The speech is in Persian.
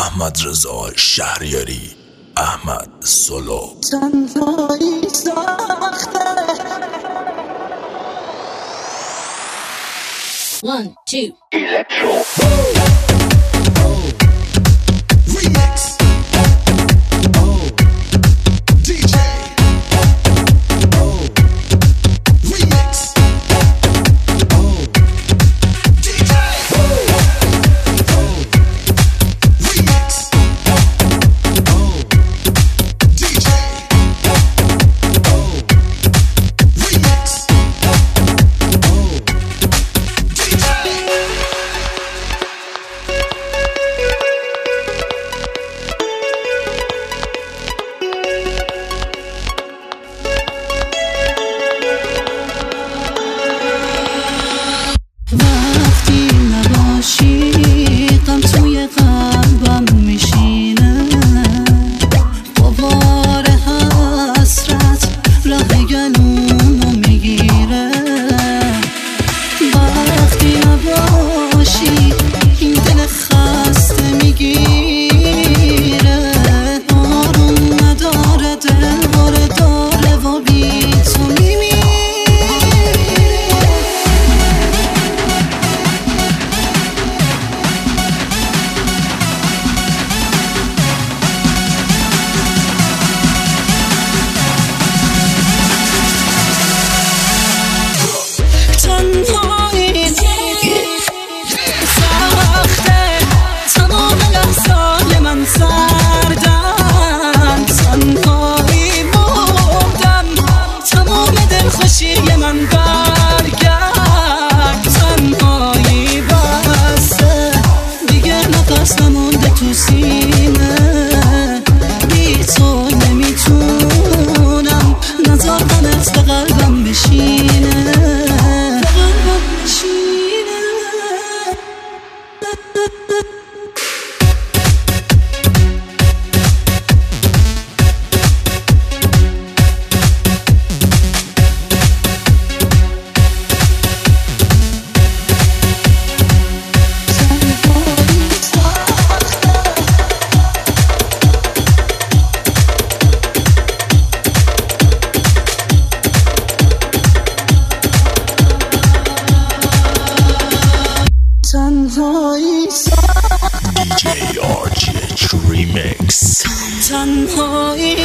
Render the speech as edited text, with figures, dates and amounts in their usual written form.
احمد رضا شهریاری، احمد سولو. تنهایی ساخته 1 2 Electro Remix. DJ. Remix. DJ. Remix. DJ. Remix. وقتی نباشی غم توی قلبم میشینه، غبار حسرت راه گلومو میگیره. وقتی نباشی این دل خسته میگیره، آروم نداره دل باره داره و بی تو میمیره. تنهایی ساخته تمام لحظای من سردن، تنهایی بودم تمام دلخوشی من برگرد. تنهایی بسته دیگه نفس نمونده تو سینه، بی تو نمیتونم نذار غمت به قلبم بشینه. DJ RGH Remix. تنهایی